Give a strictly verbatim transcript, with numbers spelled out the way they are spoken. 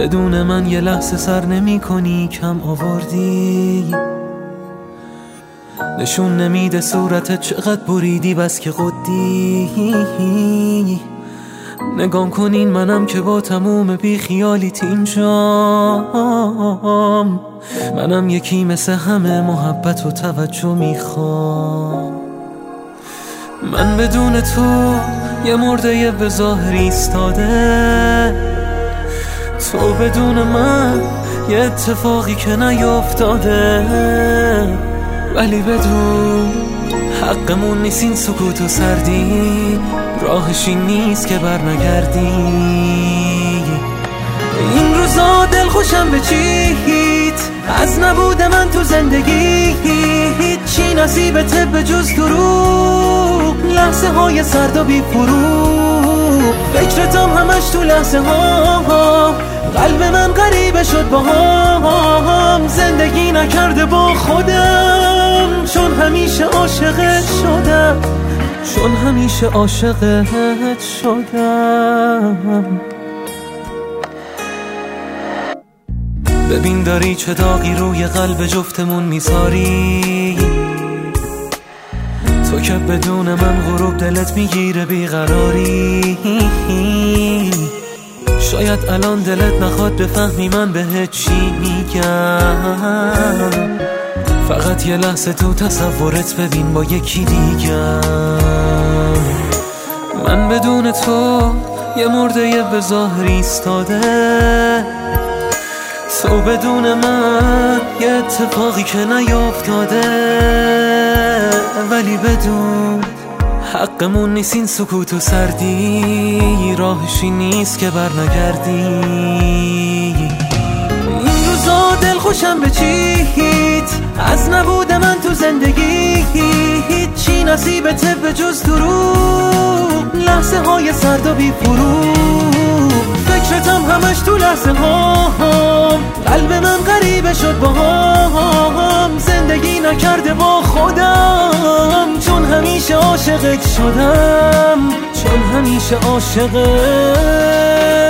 بدون من یه لحظه سر نمی کنی، کم آوردی. نشون نمیده صورتت چقدر بریدی، بس که قدی. نگام کنین منم که با تموم بی خیالیت اینجام. منم یکی مثل همه محبت و توجه میخوام. من بدون تو یه مرده به ظاهر ایستاده، تو بدون من یه اتفاقی که نیافتاده. ولی بدون حقمون نیست این سکوت و سردی، راهش این نیست که بر نگردی. این روزا دل خوشم به چیت، از نبود من تو زندگی هیچی نصیبته به جز دروغ. لحظه های سرد و بی فروغ، فکرتم همش تو لحظه ها. قلب من غریبه شد با هم، زندگی نکرده با خودم. چون همیشه عاشقت شدم، چون همیشه عاشقت شدم. ببین داری چه داغی روی قلب جفتمون میذاری. تو که بدون من غروب دلت میگیره بیقراری. شاید الان دلت نخواد بفهمی من بهت چی میگم. فقط یه لحظه تو تصورت ببین با یکی دیگم. من بدون تو یه مرده به ظاهر ایستاده، تو بدون من یه اتفاقی که نیافتاده. ولی بدون حقمون نیست این سکوت و سردی، راهشی نیست که بر نگردی. این روزا دل خوشم به چیت، از نبود من تو زندگی هیچی نصیبته به جز دروغ. لحظه های سرد و بی فروغ، فکرتم همش تو لحظه ها. قلب من غریبه شد با هم، زندگی نکرده با خودم. چون همیشه عاشقت شدم، چون همیشه عاشقت